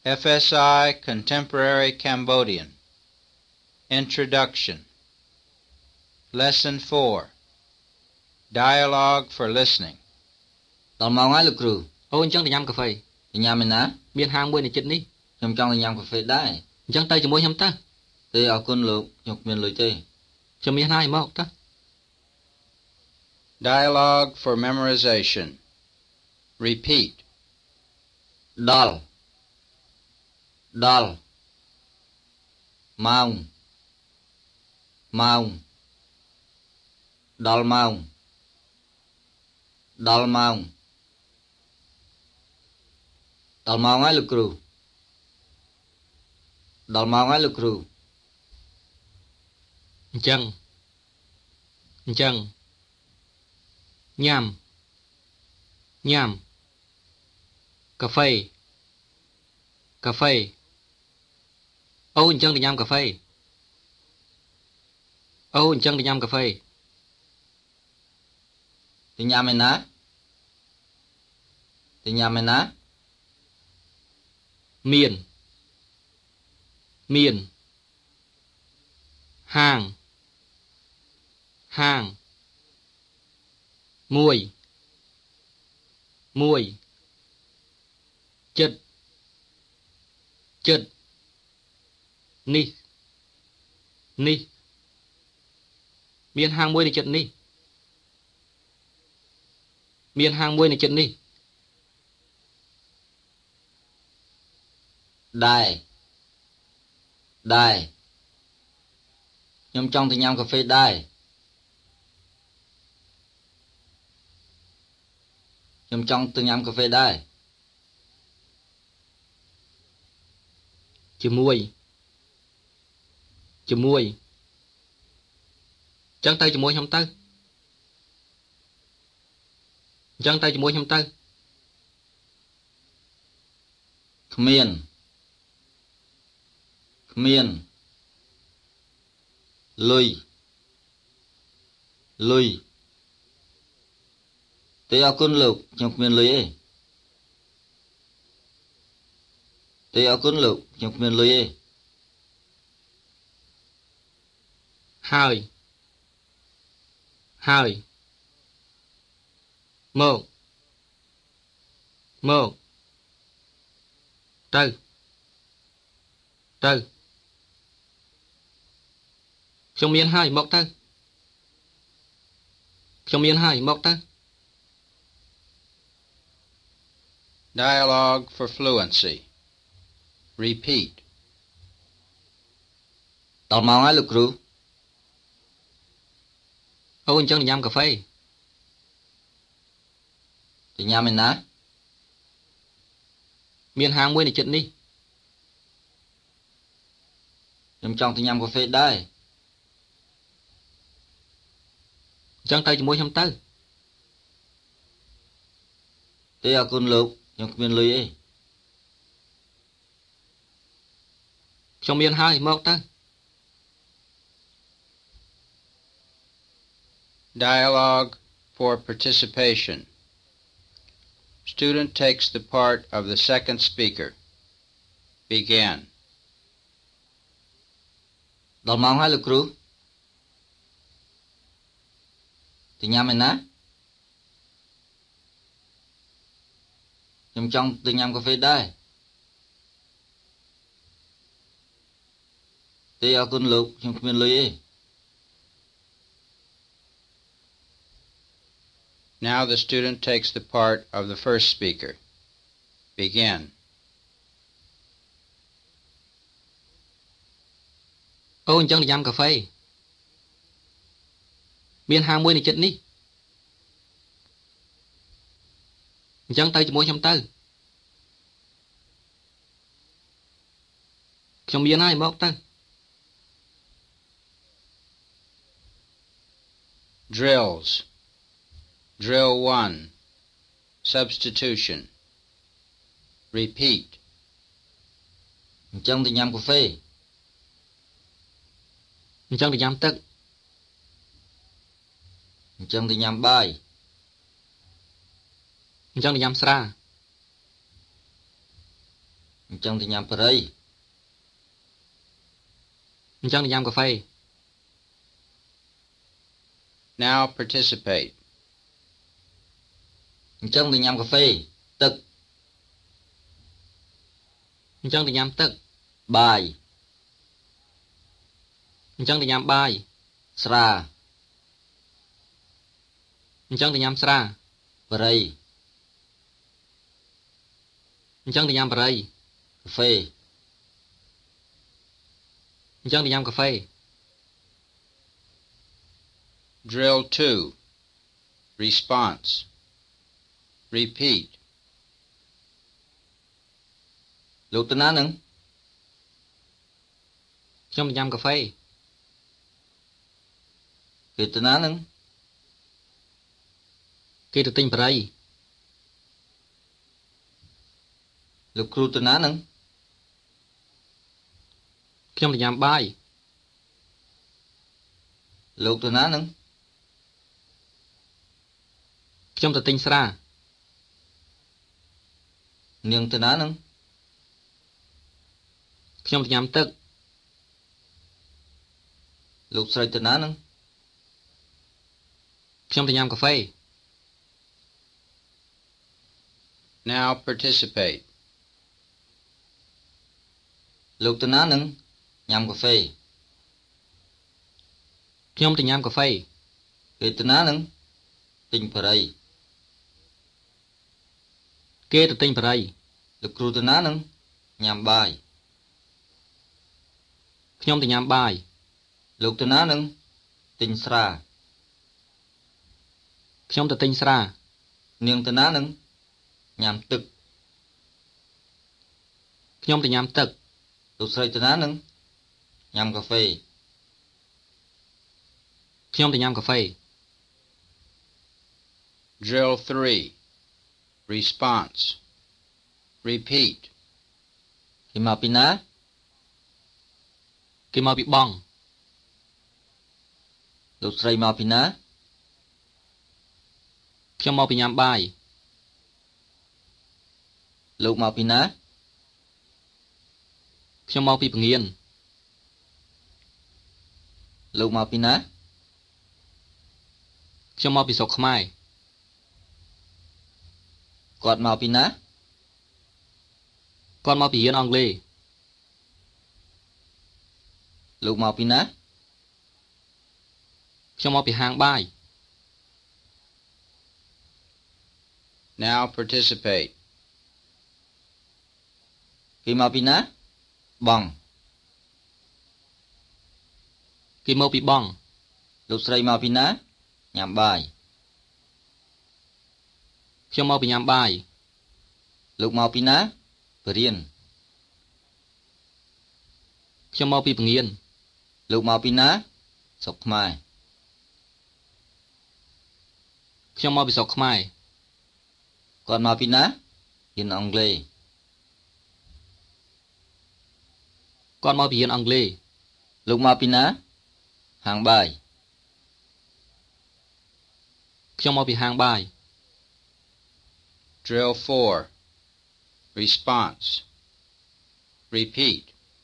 FSI Contemporary Cambodian Introduction Lesson 4 Dialogue for Listening ដល់ម៉ោងហើយលោកគ្រូអូអញ្ចឹងទៅញ៉ាំកាហ្វេទៅញ៉ាំឯណាមានហាងមួយនៅជិតនេះខ្ញុំចង់ទៅញ៉ាំកាហ្វេដែរអញ្ចឹងទៅជាមួយខ្ញុំទៅទេអរគុណលោកខ្ញុំគ្មានលុយទេខ្ញុំមានហើយមកទៅ Dialogue for Memorization Repeat ដល់ម៉ោងដល់ម៉ោងដល់ម៉ោងហើយលោកគ្រូដល់ម៉ោងហើយលោកគ្រូអញ្ចឹងញ៉ាំកាហ្វេអូអញ្ចឹងទៅញ៉ាំកាហ្វេទៅញ៉ាំឯណាមានហាងមួយចិត្តនេះមានហាងមួយនៅចិត្តនេះដែរខ្ញុំចង់ទៅញ៉ាំកាហ្វេដែរជាមួយចឹងទៅជាមួយខ្ញុំទៅគ្មានលុយទេអរគុណលោកខ្ញុំគ្មានលុយទេហើយមកទៅខ្ញុំមានហើយមកទៅ Dialogue for Fluency Repeat ដល់ម៉ោងហើយលោកគ្រូអូអញ្ចឹងទៅញ៉ាំកាហ្វេទៅញ៉ាំឯណាមានហាងមួយនៅជិតនេះខ្ញុំចង់ទៅញ៉ាំកាហ្វេដែរអញ្ចឹងទៅជាមួយខ្ញុំទៅទេអរគុណលោកខ្ញុំគ្មានលុយទេខ្ញុំមានហើយមកទៅ Dialogue for Participation Student takes the part of the second speaker. Begin. ដល់ម៉ោងហើយលោកគ្រូទៅញ៉ាំឯណាខ្ញុំចង់ទៅញ៉ាំកាហ្វេដែរទេអរគុណលោកខ្ញុំគ្មានលុយទេ Now the student takes the part of the first speaker. Begin. អូអញ្ចឹងទៅញ៉ាំកាហ្វេ មានហាងមួយនៅជិតនេះ អញ្ចឹងទៅជាមួយខ្ញុំទៅ ខ្ញុំមានហើយមកទៅ Drills. Drill 1. Substitution. Repeat. អញ្ចឹងទៅញ៉ាំកាហ្វេអញ្ចឹងទៅញ៉ាំទឹកអញ្ចឹងទៅញ៉ាំបាយអញ្ចឹងទៅញ៉ាំស្រាអញ្ចឹងទៅញ៉ាំបរិយអញ្ចឹងទៅញ៉ាំកាហ្វេ Now participate. អញ្ចឹងទៅញ៉ាំកាហ្វេទឹកអញ្ចឹងទៅញ៉ាំទឹកបាយអញ្ចឹងទៅញ៉ាំបាយស្រាអញ្ចឹងទៅញ៉ាំស្រាបរិយអញ្ចឹងទៅញ៉ាំបរិយកាហ្វេអញ្ចឹងទៅញ៉ាំកាហ្វេ Drill 2. Response. Repeat. លោកទៅណានឹងខ្ញុំទៅញ៉ាំកាហ្វេគេទៅណានឹងគេទៅទិញបរិយលោកគ្រូទៅណានឹងខ្ញុំទៅញ៉ាំបាយលោកទៅណានឹងខ្ញុំទៅទិញស្រានាងទៅណានឹងខ្ញុំទៅញ៉ាំទឹកលោកស្រីទៅណានឹងខ្ញុំទៅញ៉ាំកាហ្វេ Now participate. លោកទៅណានឹងញ៉ាំកាហ្វេខ្ញុំទៅញ៉ាំកាហ្វេគេទៅណានឹងទិញបរិយគេទៅទិញបរិយលោកគ្រូទៅណានឹងញ៉ាំបាយខ្ញុំទៅញ៉ាំបាយលោកទៅណានឹងទិញស្រាខ្ញុំទៅទិញស្រានាងទៅណានឹងញ៉ាំទឹកខ្ញុំទៅញ៉ាំទឹកលោកស្រីទៅណានឹងញ៉ាំកាហ្វេខ្ញុំទៅញ៉ាំកាហ្វេ Drill 3. Response. Repeat. គេមកពីណាគេមកពីបងលោកស្រីមកពីណាខ្ញុំមកពីញ៉ាំបាយលោកមកពីណាខ្ញុំមកពីពងៀនលោកមកពីណាខ្ញុំមកពីស្រុកខ្មែរគាត់មកពីណាគាត់មកពីរៀនអង់គ្លេសលោកមកពីណាខ្ញុំមកពីហាងបាយ Now participate. គេមកពីណាបងគេមកពីបងលោកស្រីមកពីណាញ៉ាំបាយខ្ញុំមកពីញ៉ាំបាយលោកមកពីណាបរៀនខ្ញុំមកពីពងៀនលោកមកពីណាស្រុកខ្មែរខ្ញុំមកពីស្រុកខ្មែរគាត់មកពីណារៀនអង់គ្លេសគាត់មកពីរៀនអង់គ្លេសលោកមកពីណាហាងបាយខ្ញុំមកពីហាងបាយ Drill 4. Response. Repeat.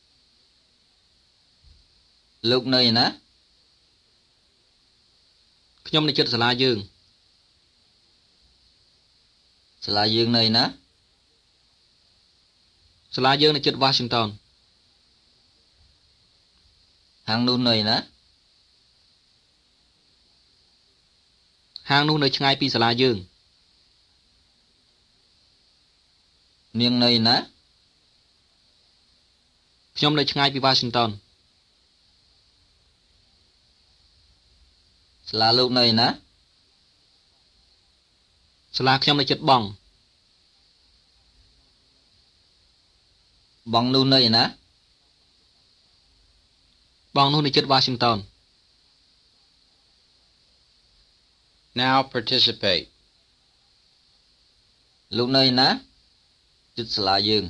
លោកនៅឯណាខ្ញុំនៅជិតសាលាយើងសាលាយើងនៅឯណាសាលាយើងនៅជិត Washington ហាងនោះនៅឯណាហាងនោះនៅឆ្ងាយពីសាលាយើងនាងនៅឯណាខ្ញុំនៅឆ្ងាយពី Washington សាលាលោកនៅឯណាសាលាខ្ញុំនៅជិតបងបងនោះនៅឯណាបងនោះនៅជិត Washington. Now participate. លោកនៅឯណាជិតសាលាយើង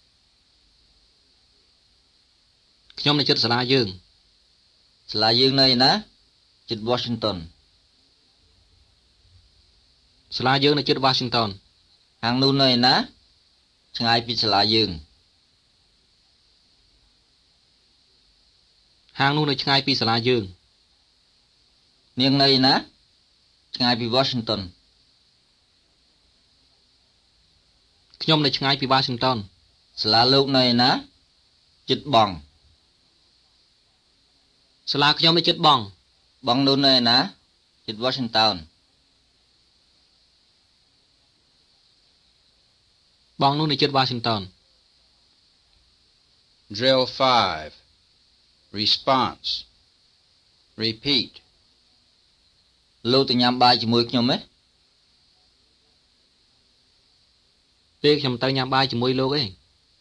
ខ្ញុំនៅជិតសាលាយើងសាលាយើងនៅឯណាជិត Washington. សាលាយើងនៅជិត Washington. ហាងនោះនៅឯណាឆ្ងាយពីសាលាយើងហាងនោះនៅឆ្ងាយពីសាលាយើងនាងនៅឯណាឆ្ងាយពី Washington ខ្ញុំនៅឆ្ងាយពី Washington សាលាលោកនៅឯណាជិតបង់សាលាខ្ញុំនៅជិតបង់បង់នោះនៅឯណាជិត Washington បង់នោះនៅជិត Washington Drill 5. Response. Repeat. លោកទៅញ៉ាំបាយជាមួយខ្ញុំទេពេលខ្ញុំទៅញ៉ាំបាយជាមួយលោកឯង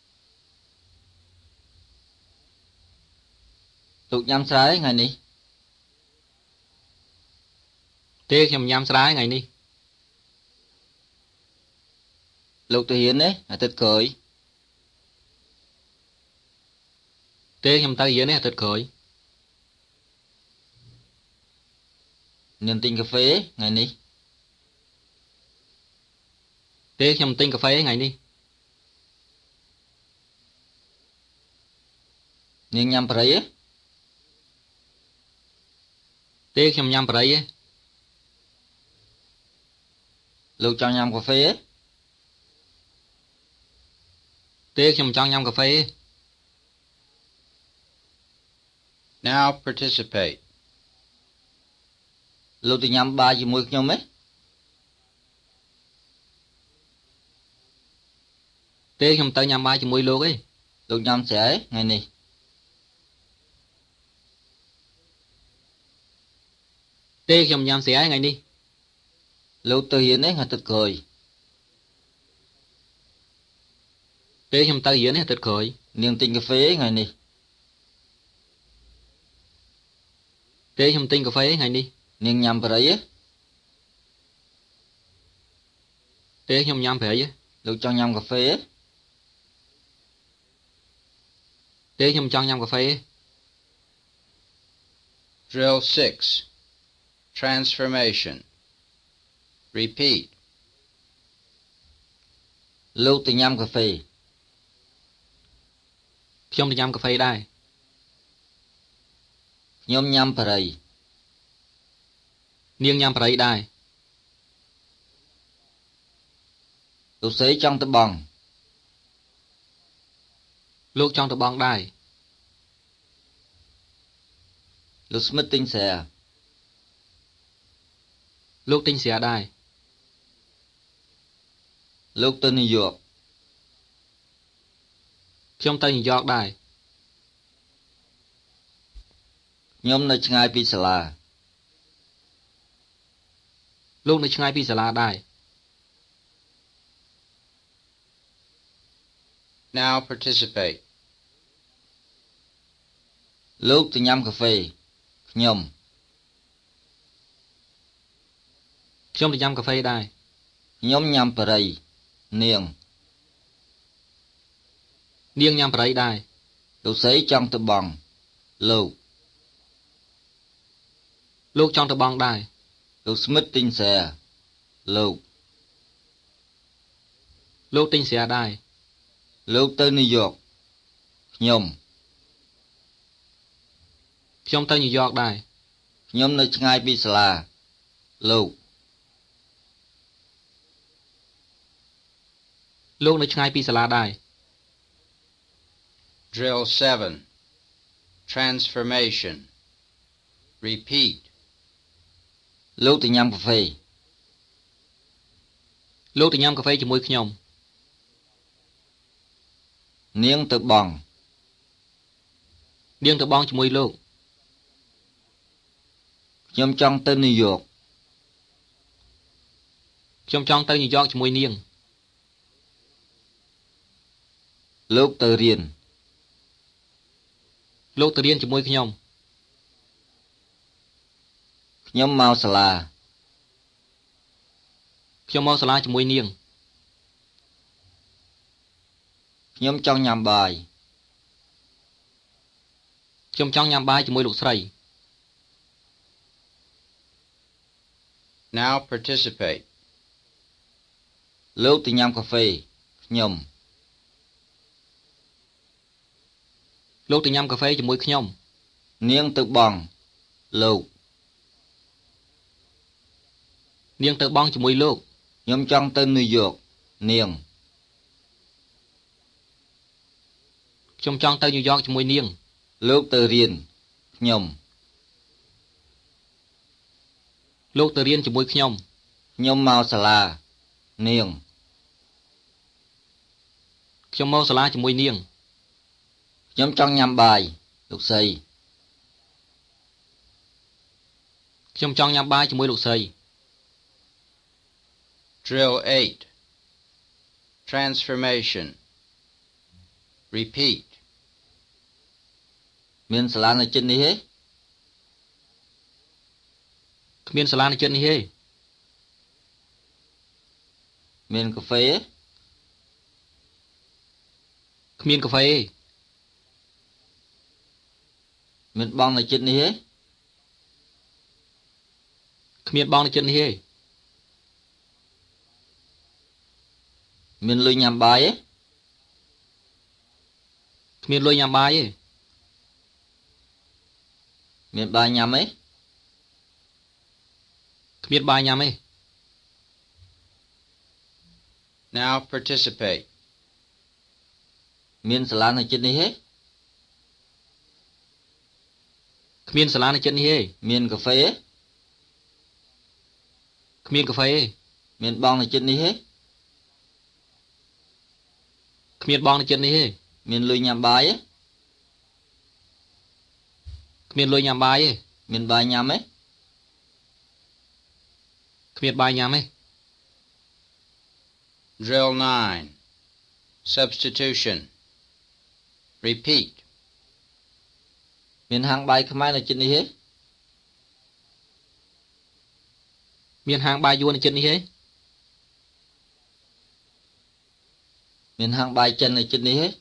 លោកញ៉ាំស្រាយថ្ងៃនេះពេលខ្ញុំញ៉ាំស្រាយថ្ងៃនេះលោកទៅរៀនទេអាទិត្យក្រោយពេលខ្ញុំទៅរៀននេះអាទិត្យក្រោយនាងទិញកាហ្វេថ្ងៃនេះពេលខ្ញុំទិញកាហ្វេថ្ងៃនេះនាងញ៉ាំប្រៃទេពេលខ្ញុំញ៉ាំប្រៃឯងលោកចង់ញ៉ាំកាហ្វេទេពេលខ្ញុំចង់ញ៉ាំកាហ្វេឯង Now participate. លោកទៅញ៉ាំបាយជាមួយខ្ញុំទេពេលខ្ញុំទៅញ៉ាំបាយជាមួយលោកឯងលោកញ៉ាំស្រាយថ្ងៃនេះពេលខ្ញុំញ៉ាំស្រាយថ្ងៃនេះលោកទៅរៀនទេអាទិត្យក្រោយពេលខ្ញុំទៅរៀននេះអាទិត្យក្រោយនាងទិញកាហ្វេថ្ងៃនេះពេលខ្ញុំទិញកាហ្វេថ្ងៃនេះនាងញ៉ាំប្រៃទេពេលខ្ញុំញ៉ាំប្រៃឯងលោកចង់ញ៉ាំកាហ្វេទេពេលខ្ញុំចង់ញ៉ាំកាហ្វេឯង Drill 6. Transformation. Repeat. លោកទៅញ៉ាំកាហ្វេខ្ញុំទៅញ៉ាំកាហ្វេដែរខ្ញុំញ៉ាំប្រៃនាងញ៉ាំប្រៃដែរលោកស្រីចង់ទៅបង់លោកចង់ទៅបង់ដែរលោកស្មិតទិញស្រាលោកទិញស្រាដែរលោកទៅញូវយ៉កខ្ញុំទៅញូវយ៉កដែរខ្ញុំនៅឆ្ងាយពីសាលាលោកនៅឆ្ងាយពីសាលាដែរ Now participate. លោកទៅញ៉ាំកាហ្វេខ្ញុំខ្ញុំទៅញ៉ាំកាហ្វេដែរខ្ញុំញ៉ាំប្រៃនាងនាងញ៉ាំប្រៃដែរលោកស្រីចង់ទៅបង់លោកលោកចង់ទៅបង់ដែរលោកស្មិតទិញស្រាលោកលោកទិញស្រាដែរលោកទៅញូវយ៉កខ្ញុំខ្ញុំទៅញូវយ៉កដែរខ្ញុំនៅឆ្ងាយពីសាលាលោកលោកនៅឆ្ងាយពីសាលាដែរ Drill 7. Transformation. Repeat. លោកទៅញ៉ាំកាហ្វេលោកទៅញ៉ាំកាហ្វេជាមួយខ្ញុំនាងទៅបង់នាងទៅបង់ជាមួយលោកខ្ញុំចង់ទៅញូវយ៉កខ្ញុំចង់ទៅញូវយ៉កជាមួយនាងលោកទៅរៀនលោកទៅរៀនជាមួយខ្ញុំខ្ញុំមកសាលាខ្ញុំមកសាលាជាមួយនាងខ្ញុំចង់ញ៉ាំបាយខ្ញុំចង់ញ៉ាំបាយជាមួយលោកស្រី Now participate. លោកទៅញ៉ាំកាហ្វេខ្ញុំលោកទៅញ៉ាំកាហ្វេជាមួយខ្ញុំ Niêng tự bong. Lục. Niêng tới bong cho mùi lục. Nhóm trong tới New York. Niêng. Trong trong tới New York cho mùi niêng. Lúc tới riêng. Nhóm. Lúc tới riêng cho mùi nhom. Nhóm mau xà la. Niêng. Trong mâu xà la cho mùi niêng. Nhóm trong nhằm bài. Lục xây. Trong trong nhằm bài cho mùi lục xây. Drill 8. Transformation. Repeat. Miền xà la này chân đi hết. Miền xà la này chân đi hết. Miền cà phê ấy. Miền cà phê. Miền bong này chân đi hết. Miền bong này chân đi hết. Miền lùi nhằm bài ấy. Miền lùi nhằm bài ấy. Miền bài nhằm ấy. Miền bài nhằm ấy. Now participate. Miền xà la này chân đi hết. Miền xà la này chân đi hết. Miền cà phê ấy. Miền cà phê. Miền bong này chân đi hết. Miền bong này chân đi hết. Miền lùi nhằm bài ấy. Miền lùi nhằm bài ấy. Miền bài nhằm ấy. Miền bài nhằm ấy. Drill 9. Substitution. Repeat. Miền hàng bài Khmer này chân đi hết. Miền hàng bài vua này chân đi hết. Miền hàng bài chân này chân đi hết.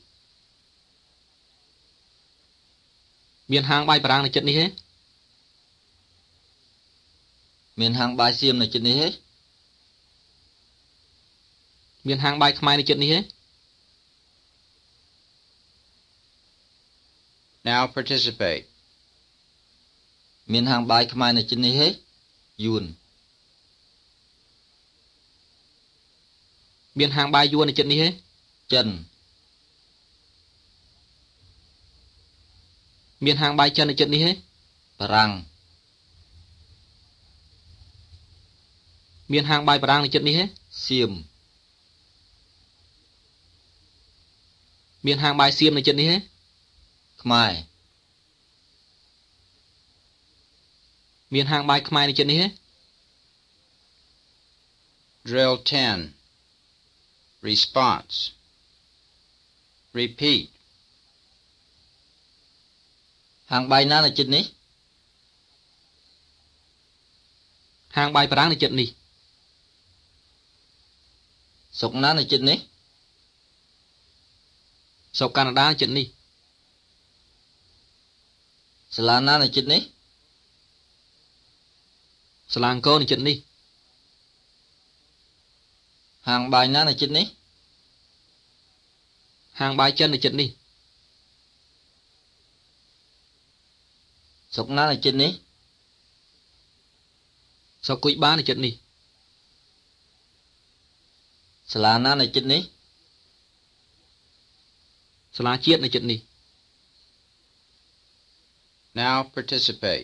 Miền hàng bài parang này chân đi hết. Miền hàng bài xiêm này chân đi hết. Miền hàng bài Khmer này chân đi hết. Now participate. Miền hàng bài Khmer này chân đi hết. Yun. Miền hàng bài vua này chân đi hết. Chân. Miền hàng bài chân này chân đi hết. Parang. Miền hàng bài parang này chân đi hết. Xiêm. Miền hàng bài xiêm này chân đi hết. Khmer. Miền hàng bài Khmer này chân đi hết. Drill 10. Response. Repeat. Hàng bài ná này chân đi. Hàng bài parang này chân đi. Sọc ná này chân đi. Sọc Canada này chân đi. Xà la ná này chân đi. Sri Lanka này chân đi. Hàng bài ná này chân đi. Hàng bài chân này chân đi. Sọc ná này chân đi. Sọc Cụi Ba này chân đi. Xà la ná này chân đi. Sri Lanka chiết này chân đi. Now participate.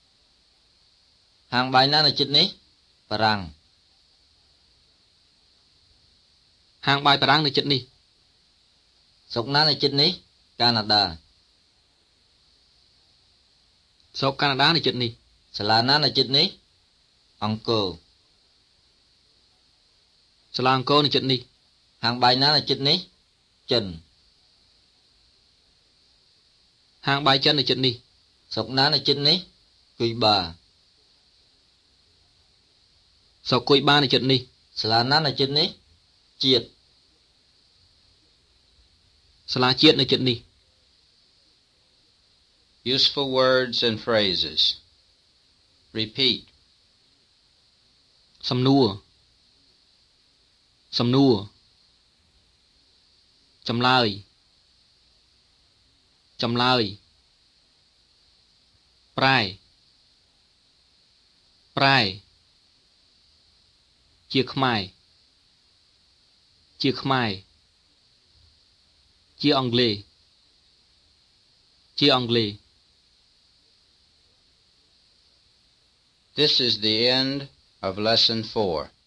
Hàng bài ná này chân đi. Parang. Hàng bài parang này chân đi. Sọc ná này chân đi. Canada. Sọc Canada này chân đi. Xà la ná này chân đi. Uncle. Sri Lanka này chân đi. Hàng bài ná này chân đi. Chân. Hàng bài chân này chân đi. Sọc ná này chân đi. Cuba. Sọc Cụi Ba này chân đi. Xà la ná này chân đi. Chiết. Sri Lanka chiết này chân đi. Useful words and phrases. Repeat. Sầm nua. Sầm nua. Chầm lai. Chầm lai. ប្រែប្រែជាខ្មែរជាខ្មែរជាអង់គ្លេសជាអង់គ្លេស This is the end of lesson 4.